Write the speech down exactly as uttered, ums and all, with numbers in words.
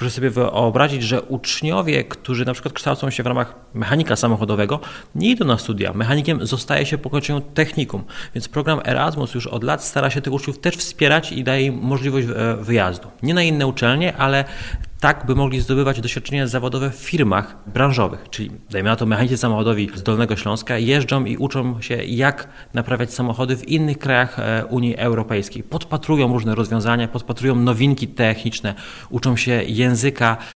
Proszę sobie wyobrazić, że uczniowie, którzy na przykład kształcą się w ramach mechanika samochodowego, nie idą na studia. Mechanikiem zostaje się po ukończeniu technikum. Więc program Erasmus już od lat stara się tych uczniów też wspierać i daje im możliwość wyjazdu. Nie na inne uczelnie, ale tak, by mogli zdobywać doświadczenia zawodowe w firmach branżowych, czyli dajmy na to mechanicy samochodowi z Dolnego Śląska jeżdżą i uczą się, jak naprawiać samochody w innych krajach Unii Europejskiej. Podpatrują różne rozwiązania, podpatrują nowinki techniczne, uczą się języka